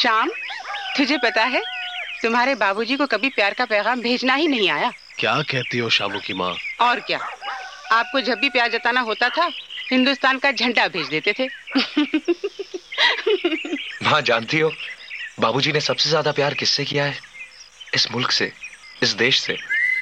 श्याम, तुझे पता है तुम्हारे बाबूजी को कभी प्यार का पैगाम भेजना ही नहीं आया। क्या कहती हो शामू की माँ? और क्या, आपको जब भी प्यार जताना होता था हिंदुस्तान का झंडा भेज देते थे। माँ जानती हो, बाबूजी ने सबसे ज्यादा प्यार किससे किया है? इस मुल्क से, इस देश से।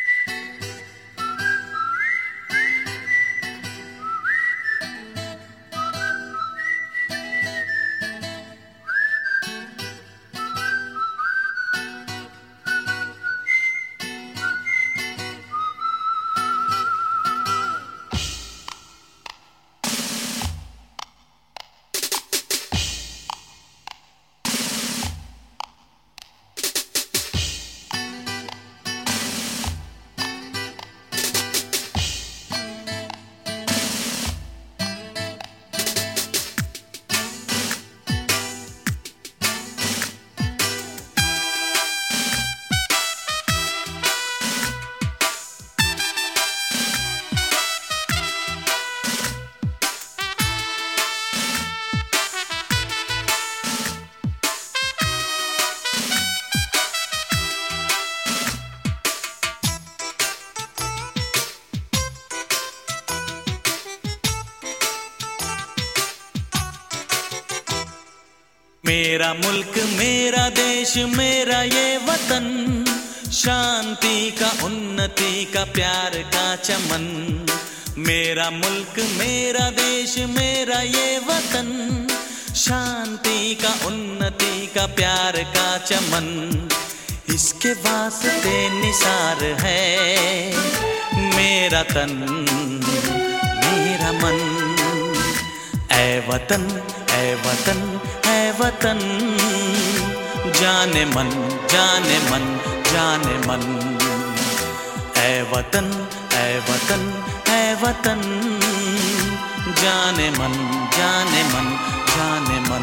मेरा मुल्क मेरा देश मेरा ये वतन, शांति का उन्नति का प्यार का चमन। मेरा मुल्क मेरा देश मेरा ये वतन, शांति का उन्नति का प्यार का चमन। इसके वास्ते निसार है मेरा तन मेरा मन। ऐ वतन ऐ वतन ऐ वतन, जाने मन जाने मन जाने मन। ऐ वतन ऐ वतन ऐ वतन, जाने मन जाने मन जाने मन।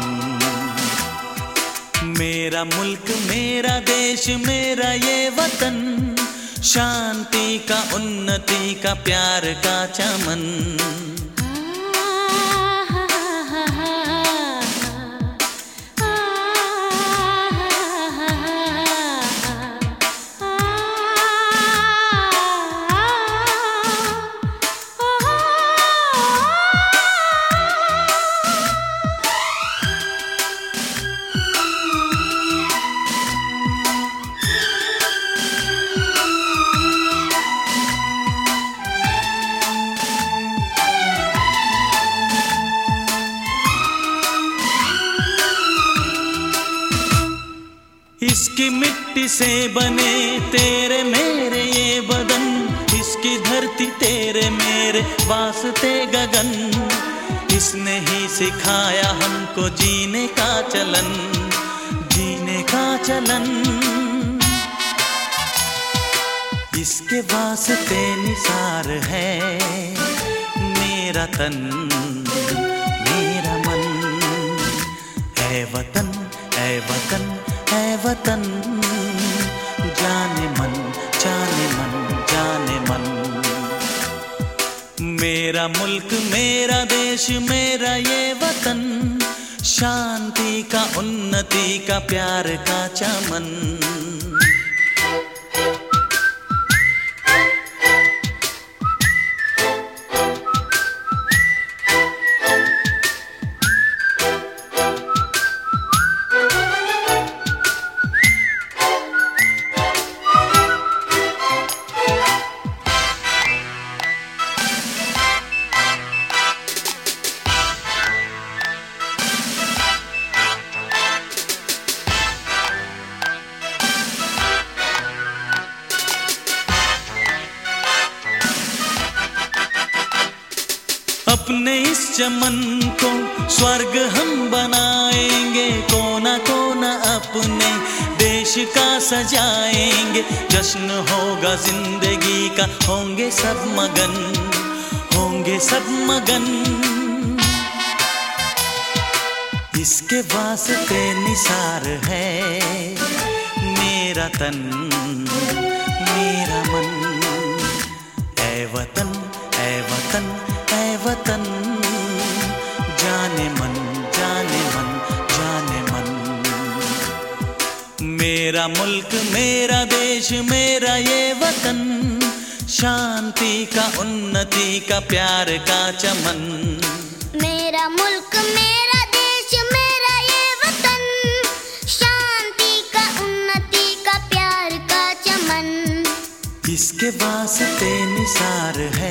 मेरा मुल्क मेरा देश मेरा ये वतन, शांति का उन्नति का प्यार का चमन। इसकी मिट्टी से बने तेरे मेरे ये बदन, इसकी धरती तेरे मेरे वास्ते गगन। इसने ही सिखाया हमको जीने का चलन, जीने का चलन। इसके वास्ते निसार है मेरा तन मेरा मन। ऐ वतन ऐ वतन ऐ वतन, जाने मन जाने मन जाने मन। मेरा मुल्क मेरा देश मेरा ये वतन, शांति का उन्नति का प्यार का चमन। अपने इस चमन को स्वर्ग हम बनाएंगे, कोना कोना अपने देश का सजाएंगे। जश्न होगा जिंदगी का, होंगे सब मगन होंगे सब मगन। इसके वास्ते निसार है मेरा तन मेरा मन। ऐ वतन ऐ वतन ऐ वतन, जाने मन जाने मन जाने मन। मेरा मुल्क मेरा देश मेरा ये वतन, शांति का उन्नति का प्यार का चमन। मेरा मुल्क मेरा देश मेरा ये वतन, शांति का उन्नति का प्यार का चमन। इसके वास्ते निसार है